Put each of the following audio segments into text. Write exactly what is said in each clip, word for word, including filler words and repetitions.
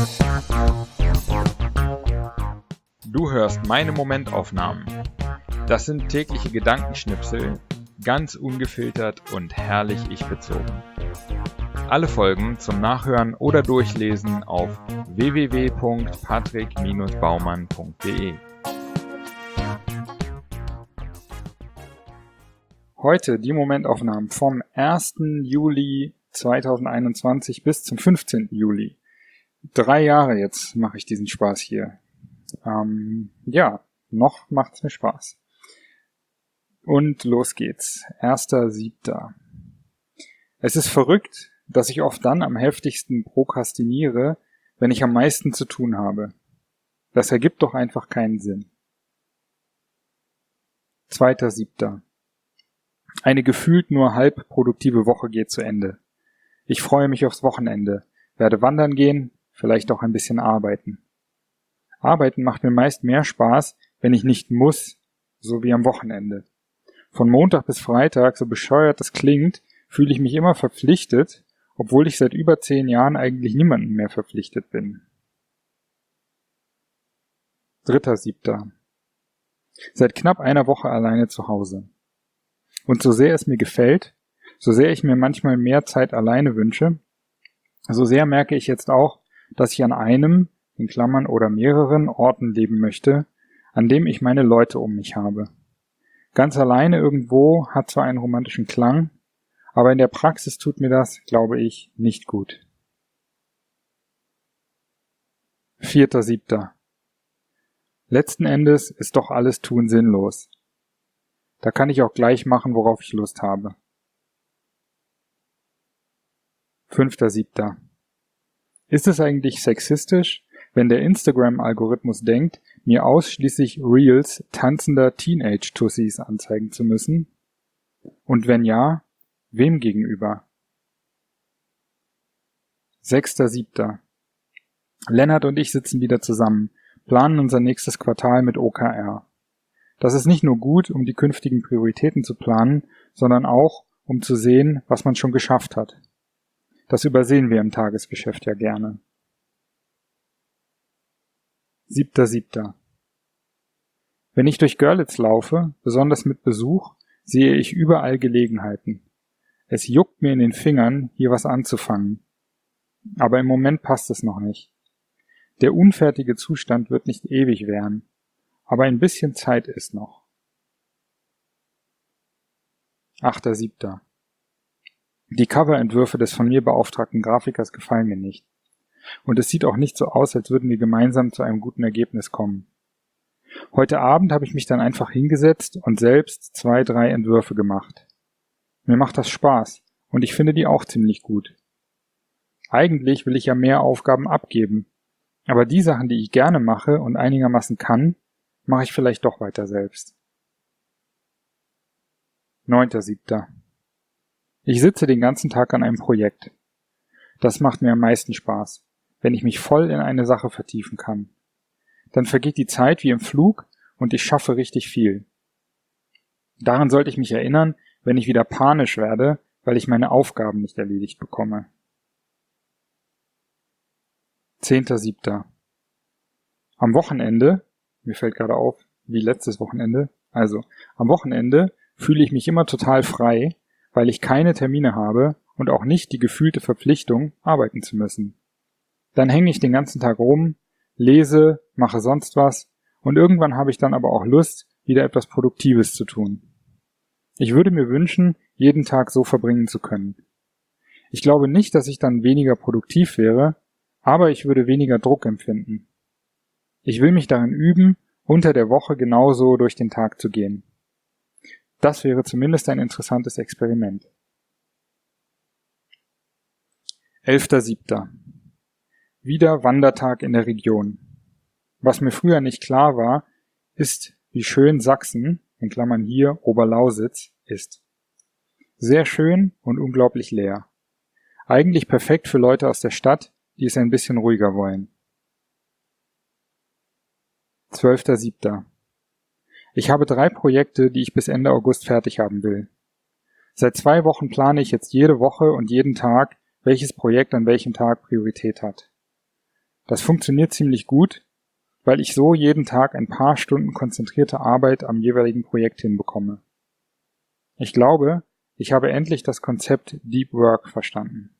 Du hörst meine Momentaufnahmen. Das sind tägliche Gedankenschnipsel, ganz ungefiltert und herrlich ich-bezogen. Alle Folgen zum Nachhören oder Durchlesen auf w w w punkt patrick Bindestrich baumann punkt d e. Heute die Momentaufnahmen vom ersten Juli zweitausendeinundzwanzig bis zum fünfzehnten Juli. Drei Jahre jetzt mache ich diesen Spaß hier. Ähm, ja, noch macht's mir Spaß. Und los geht's. erster siebter Es ist verrückt, dass ich oft dann am heftigsten prokrastiniere, wenn ich am meisten zu tun habe. Das ergibt doch einfach keinen Sinn. zweiter siebter Eine gefühlt nur halb produktive Woche geht zu Ende. Ich freue mich aufs Wochenende, werde wandern gehen, vielleicht auch ein bisschen arbeiten. Arbeiten macht mir meist mehr Spaß, wenn ich nicht muss, so wie am Wochenende. Von Montag bis Freitag, so bescheuert das klingt, fühle ich mich immer verpflichtet, obwohl ich seit über zehn Jahren eigentlich niemandem mehr verpflichtet bin. dritter siebter Seit knapp einer Woche alleine zu Hause. Und so sehr es mir gefällt, so sehr ich mir manchmal mehr Zeit alleine wünsche, so sehr merke ich jetzt auch, dass ich an einem, in Klammern oder mehreren Orten leben möchte, an dem ich meine Leute um mich habe. Ganz alleine irgendwo hat zwar einen romantischen Klang, aber in der Praxis tut mir das, glaube ich, nicht gut. vierter siebter Letzten Endes ist doch alles Tun sinnlos. Da kann ich auch gleich machen, worauf ich Lust habe. fünfter siebter Ist es eigentlich sexistisch, wenn der Instagram-Algorithmus denkt, mir ausschließlich Reels tanzender Teenage-Tussis anzeigen zu müssen? Und wenn ja, wem gegenüber? sechster siebter Lennart und ich sitzen wieder zusammen, planen unser nächstes Quartal mit O K R. Das ist nicht nur gut, um die künftigen Prioritäten zu planen, sondern auch, um zu sehen, was man schon geschafft hat. Das übersehen wir im Tagesgeschäft ja gerne. siebter siebter Wenn ich durch Görlitz laufe, besonders mit Besuch, sehe ich überall Gelegenheiten. Es juckt mir in den Fingern, hier was anzufangen. Aber im Moment passt es noch nicht. Der unfertige Zustand wird nicht ewig währen, aber ein bisschen Zeit ist noch. achter siebter Die Coverentwürfe des von mir beauftragten Grafikers gefallen mir nicht. Und es sieht auch nicht so aus, als würden wir gemeinsam zu einem guten Ergebnis kommen. Heute Abend habe ich mich dann einfach hingesetzt und selbst zwei, drei Entwürfe gemacht. Mir macht das Spaß und ich finde die auch ziemlich gut. Eigentlich will ich ja mehr Aufgaben abgeben, aber die Sachen, die ich gerne mache und einigermaßen kann, mache ich vielleicht doch weiter selbst. neunter siebter Ich sitze den ganzen Tag an einem Projekt. Das macht mir am meisten Spaß, wenn ich mich voll in eine Sache vertiefen kann. Dann vergeht die Zeit wie im Flug und ich schaffe richtig viel. Daran sollte ich mich erinnern, wenn ich wieder panisch werde, weil ich meine Aufgaben nicht erledigt bekomme. zehnter siebter Am Wochenende, mir fällt gerade auf, wie letztes Wochenende, also am Wochenende fühle ich mich immer total frei, weil ich keine Termine habe und auch nicht die gefühlte Verpflichtung, arbeiten zu müssen. Dann hänge ich den ganzen Tag rum, lese, mache sonst was und irgendwann habe ich dann aber auch Lust, wieder etwas Produktives zu tun. Ich würde mir wünschen, jeden Tag so verbringen zu können. Ich glaube nicht, dass ich dann weniger produktiv wäre, aber ich würde weniger Druck empfinden. Ich will mich darin üben, unter der Woche genauso durch den Tag zu gehen. Das wäre zumindest ein interessantes Experiment. elfter siebter Wieder Wandertag in der Region. Was mir früher nicht klar war, ist, wie schön Sachsen, in Klammern hier Oberlausitz, ist. Sehr schön und unglaublich leer. Eigentlich perfekt für Leute aus der Stadt, die es ein bisschen ruhiger wollen. zwölfter siebter Ich habe drei Projekte, die ich bis Ende August fertig haben will. Seit zwei Wochen plane ich jetzt jede Woche und jeden Tag, welches Projekt an welchem Tag Priorität hat. Das funktioniert ziemlich gut, weil ich so jeden Tag ein paar Stunden konzentrierte Arbeit am jeweiligen Projekt hinbekomme. Ich glaube, ich habe endlich das Konzept Deep Work verstanden.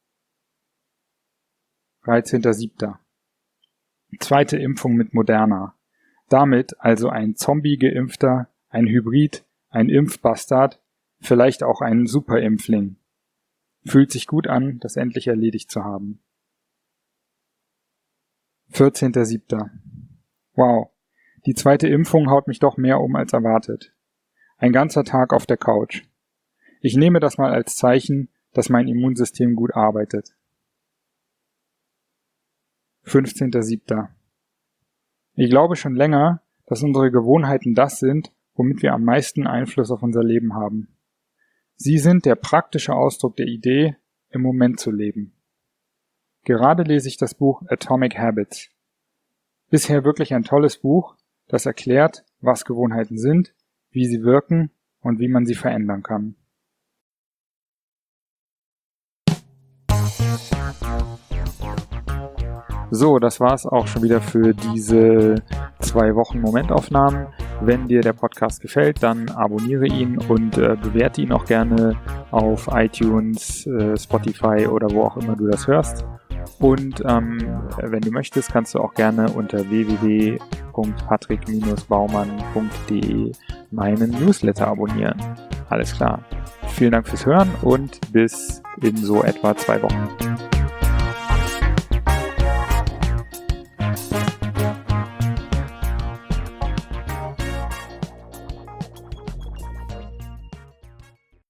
dreizehnter siebter Zweite Impfung mit Moderna. Damit also ein Zombie-Geimpfter, ein Hybrid, ein Impfbastard, vielleicht auch ein Superimpfling. Fühlt sich gut an, das endlich erledigt zu haben. vierzehnter siebter Wow, die zweite Impfung haut mich doch mehr um als erwartet. Ein ganzer Tag auf der Couch. Ich nehme das mal als Zeichen, dass mein Immunsystem gut arbeitet. fünfzehnter siebter Ich glaube schon länger, dass unsere Gewohnheiten das sind, womit wir am meisten Einfluss auf unser Leben haben. Sie sind der praktische Ausdruck der Idee, im Moment zu leben. Gerade lese ich das Buch Atomic Habits. Bisher wirklich ein tolles Buch, das erklärt, was Gewohnheiten sind, wie sie wirken und wie man sie verändern kann. So, das war's auch schon wieder für diese zwei Wochen Momentaufnahmen. Wenn dir der Podcast gefällt, dann abonniere ihn und äh, bewerte ihn auch gerne auf iTunes, äh, Spotify oder wo auch immer du das hörst. Und ähm, wenn du möchtest, kannst du auch gerne unter w w w punkt patrick baumann punkt d e meinen Newsletter abonnieren. Alles klar. Vielen Dank fürs Hören und bis in so etwa zwei Wochen.